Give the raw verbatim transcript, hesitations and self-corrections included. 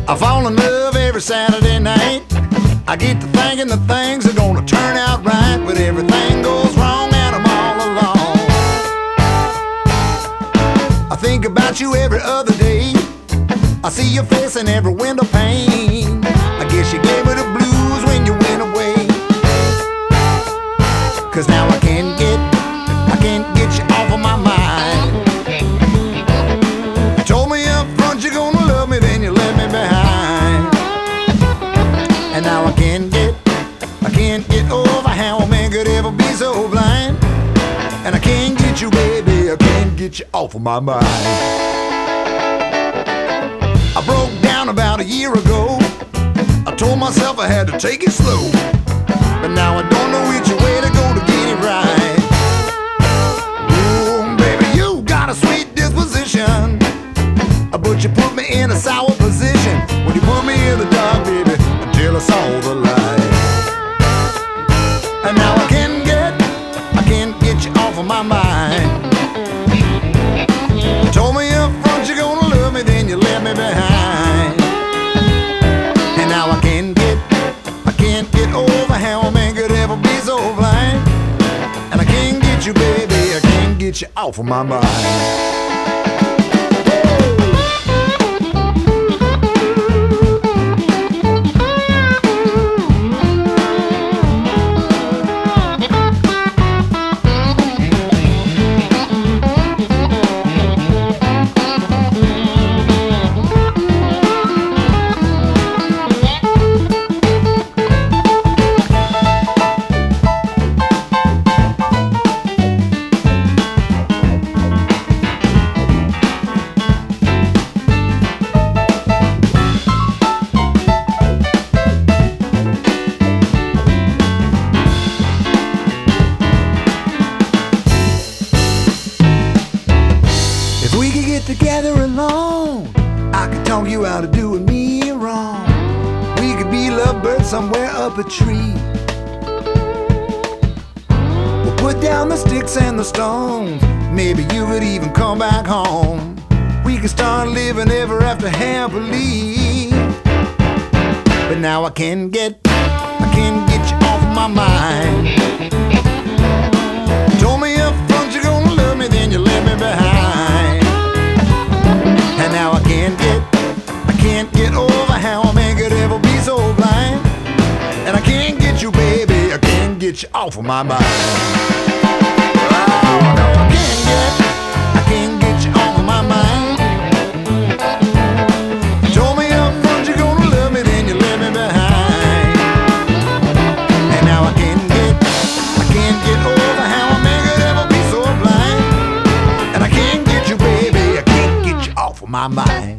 I fall in love every Saturday night. I get to thinking that things are gonna turn out right, but everything goes wrong and I'm all alone. I think about you every other day. I see your face in every window pane. I guess you gave me the blues when you went away. Cause now I can't get, I can't get you off of my mind. You told me up front you're gonna love me, then you left me behind. And now I can't get, I can't get over how a man could ever be so blind. And I can't get you, baby, I can't get you off of my mind. I broke down about a year ago. I told myself I had to take it slow, but now I don't know which way to go to get it right. Ooh, baby, you got a sweet disposition, but you put me in a sour position when you put me in the dark, baby, until I saw the light. And now I can't get, I can't get you off of my mind. You told me up front you're gonna love me, then you left me behind. And now I can't get, I can't get over how a man could ever be so blind. And I can't get you, baby, I can't get you off of my mind. Together alone, I could talk you out of doing me wrong. We could be lovebirds somewhere up a tree. We'll put down the sticks and the stones. Maybe you could even come back home. We could start living ever after happily. But now I can't get, I can't get you off of my mind. You told me up front you're gonna love me, then you left me behind. And now I can't get, I can't get over how a man could ever be so blind. And I can't get you, baby, I can't get you off of my mind. Oh, no, I can't get, I can't get you off of my mind. You told me up front you're gonna love me, then you left me behind. And now I can't get, I can't get over how a man could ever be so blind. And I can't get you, baby, I can't get you off of my mind.